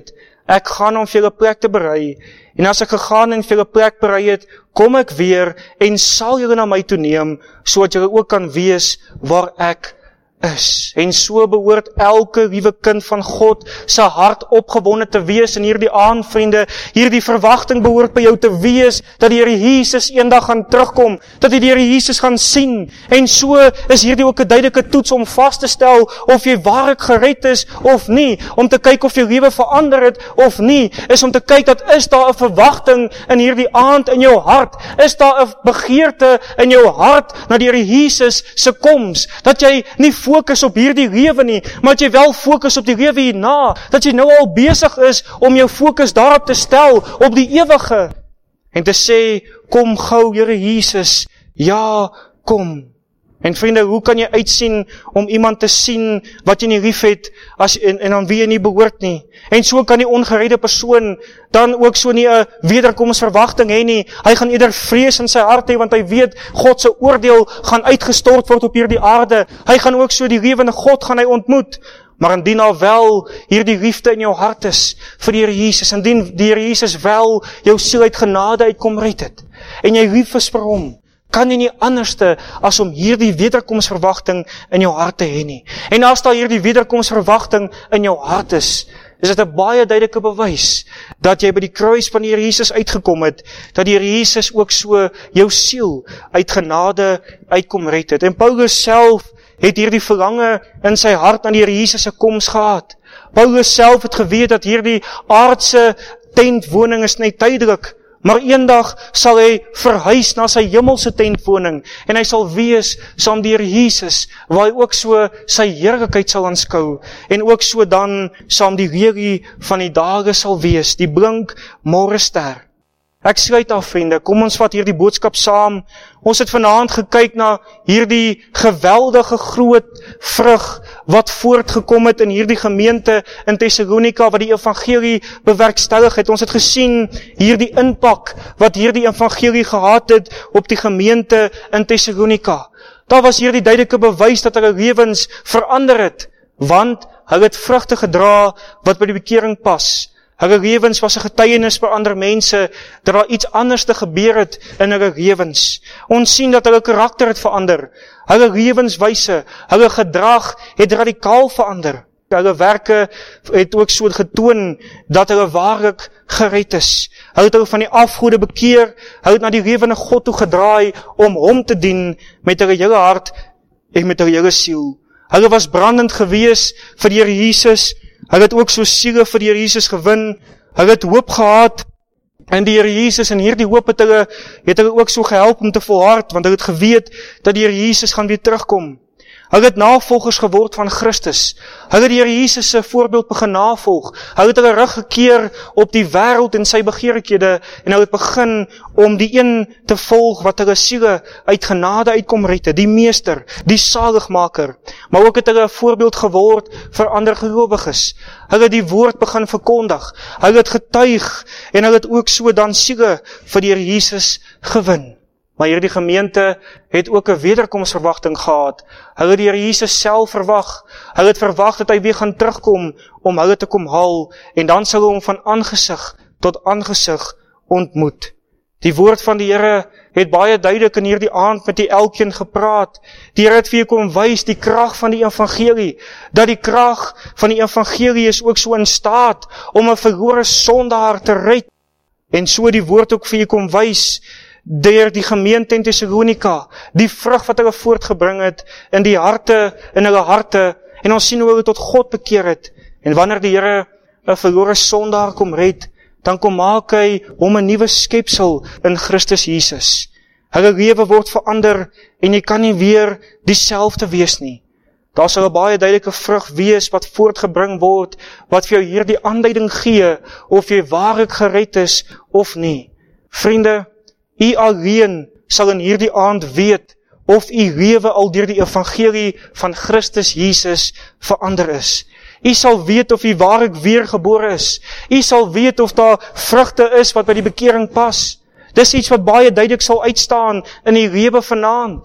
ek gaan om vir julle plek te berei, en as ek gegaan en vir julle plek berei het, kom ek weer, en sal julle na my toe neem, sodat julle ook kan wees waar ek is. En so behoort elke liewe kind van God sy hart opgewonde te wees in hierdie aand, vriende. Hierdie verwagting behoort by jou te wees, dat die Here Jesus eendag gaan terugkom, dat jy die Here Jesus gaan sien. En so is hierdie ook 'n duidelike toets om vas te stel of jy waarlik gered is of nie, om te kyk of jou lewe verander het of nie, is om te kyk dat is daar 'n verwagting in hierdie aand in jou hart, is daar 'n begeerte in jou hart na die Here Jesus se koms, dat jy nie fokus op hierdie lewe nie, maar dat jy wel fokus op die lewe hierna, dat jy nou al besig is om jou fokus daarop te stel, op die ewige, en te sê, kom gou Here Jesus, ja, kom. En vriende, hoe kan jy uitsien om iemand te sien wat jy nie lief het, en aan wie jy nie behoort nie? En so kan die ongeredde persoon dan ook so nie 'n wederkomsverwagting hê nie. Hy gaan eerder vrees in sy hart hê, want hy weet God se oordeel gaan uitgestort word op hierdie aarde. Hy gaan ook so die lewende God gaan hy ontmoet. Maar indien al wel hierdie liefde in jou hart is vir die Here Jesus, indien die Here Jesus wel jou siel uit genade uitkom red het, en jy lief is vir hom, kan jy nie anderste as om hierdie wederkomsverwagting in jou hart te hê nie. En as daar hierdie wederkomsverwagting in jou hart is dit 'n baie duidelike bewys dat jy by die kruis van die Here Jesus uitgekom het, dat die Here Jesus ook so jou siel uit genade uitkom red het. En Paulus self het hierdie verlange in sy hart aan die Here Jesus se koms gehad. Paulus self het geweet dat hierdie aardse tentwoning is net tydelik, maar eendag sal hy verhuis na sy hemelse tentwoning, en hy sal wees saam die Here Jesus, waar hy ook so sy heerlikheid sal aanskou, en ook so dan saam die lelie van die dae sal wees, die blink môrester. Ek sluit af, vriende, kom ons vat hierdie boodskap saam. Ons het vanaand gekyk na hierdie geweldige groot vrug wat voortgekom het in hierdie gemeente in Thessalonika wat die evangelie bewerkstellig het. Ons het gesien hierdie impak wat hierdie evangelie gehad het op die gemeente in Thessalonika. Daar was hierdie duidelike bewys dat hulle lewens verander het, want hulle het vrugte gedra wat by die bekering pas. Hulle lewens was 'n getuienis vir ander mense, dat daar iets anders te gebeur het in hulle lewens. Ons sien dat hulle karakter het verander, hulle lewenswyse, hulle gedrag het radikaal verander. Hulle werke het ook so getoon dat hulle waarlik gered is. Hulle het hulle van die afgode bekeer, hulle het na die lewende God toe gedraai om hom te dien met hulle hele hart en met hulle hele siel. Hulle was brandend gewees vir die Here Jesus. Hulle het ook so siele vir die Here Jesus gewin. Hulle het hoop gehad in die Here Jesus, en hierdie hoop het hulle ook so gehelp om te volhard, want hulle het geweet dat die Here Jesus gaan weer terugkom. Hulle het navolgers geword van Christus. Hulle het die Here Jesus se voorbeeld begin navolg. Hulle het hulle rug gekeer op die wêreld en sy begeerlikhede, en hulle het begin om die een te volg wat hulle siele uit genade uitkom red het, die meester, die saligmaker. Maar ook het hulle 'n voorbeeld geword vir ander gelowiges. Hulle het die woord begin verkondig. Hulle het getuig, en hulle het ook so dan siele vir die Here Jesus gewin. Maar hierdie gemeente het ook 'n wederkomsverwagting gehad. Hulle het die Here Jesus self verwag. Hulle het verwag dat hy weer gaan terugkom om hulle te kom haal, en dan sal hulle hom van aangesig tot aangesig ontmoet. Die woord van die Here het baie duidelik in hierdie aand met die elkeen gepraat. Die Here het vir jou kom wys die krag van die evangelie, dat die krag van die evangelie is ook so in staat om 'n verlore sondaar te red. En so die woord ook vir jou kom wys deur die gemeente in Thessalonika, die vrug wat hulle voortgebring het in hulle harte, en ons sien hoe hulle tot God bekeer het. En wanneer die Here 'n verlore sondaar kom red, dan kom maak hy hom 'n nuwe skepsel in Christus Jesus. Hulle lewe word verander, en jy kan nie weer dieselfde wees nie. Daar sal 'n baie duidelike vrug wees wat voortgebring word, wat vir jou hierdie aanduiding gee, of jy waarlik gered is of nie. Vriende, u alleen sal in hierdie aand weet of u lewe al deur die evangelie van Christus Jesus verander is. U sal weet of u waarlik weergebore is. U sal weet of daar vrugte is wat by die bekering pas. Dis iets wat baie duidelik sal uitstaan in u lewe vanaand.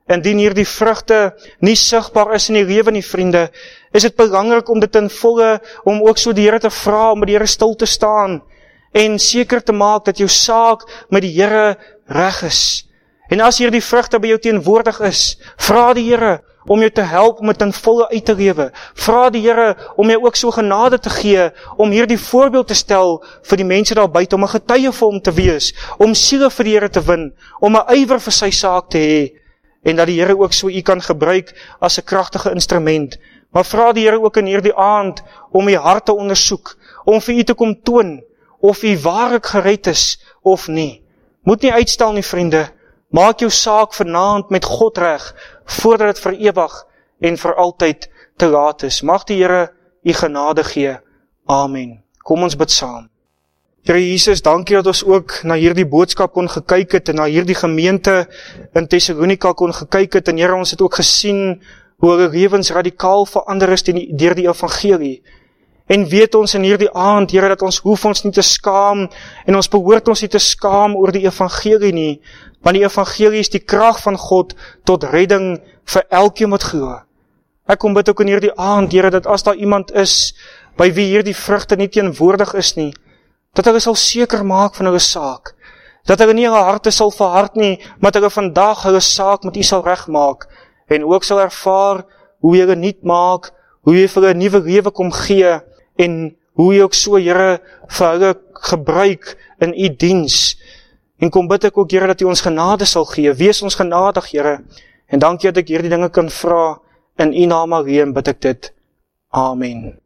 Indien hierdie vrugte nie sigbaar is in die lewe nie, vriende, is dit belangrik om dit in volle, om ook so die Here te vra, om met die Here stil te staan, en seker te maak dat jou saak met die Here reg is. En as hierdie vrugte by jou teenwoordig is, vra die Here om jou te help om dit in volle uit te lewe. Vra die Here om jou ook so genade te gee, om hierdie voorbeeld te stel vir die mense daar buite, om 'n getuie vir hom te wees, om siele vir die Here te win, om 'n ywer vir sy saak te hê, en dat die Here ook so u kan gebruik as 'n kragtige instrument. Maar vra die Here ook in hierdie aand om u hart te ondersoek, om vir u te kom toon, of u waarlik gered is, of nie. Moet nie uitstel nie, vriende. Maak jou saak vanaand met God reg, voordat dit vir ewig en vir altyd te laat is. Mag die Here u genade gee. Amen. Kom ons bid saam. Here Jesus, dankie dat ons ook na hierdie boodskap kon gekyk het, en na hierdie gemeente in Thessalonika kon gekyk het, en Here, ons het ook gesien hoe hulle lewens radikaal verander is deur die evangelie. En weet ons in hierdie aand, Here, dat ons hoef ons nie te skaam, en ons behoort ons nie te skaam oor die evangelie nie, want die evangelie is die krag van God tot redding vir elkeen wat glo. Ek kom bid ook in hierdie aand, Here, dat as daar iemand is, by wie hierdie vrugte nie teenwoordig is nie, dat hulle sal seker maak van hulle saak, dat hulle nie hulle harte sal verhard nie, maar dat hulle vandag hulle saak met u sal regmaak, en ook sal ervaar hoe jy hulle nuut maak, hoe jy vir hulle 'n nuwe lewe kom gee, en hoe jy ook so, Here, vir hulle gebruik in u diens. En kom bid ek ook, Here, dat u ons genade sal gee. Wees ons genadig, Here. En dankie dat ek hierdie dinge kan vra. In u naam alleen bid ek dit. Amen.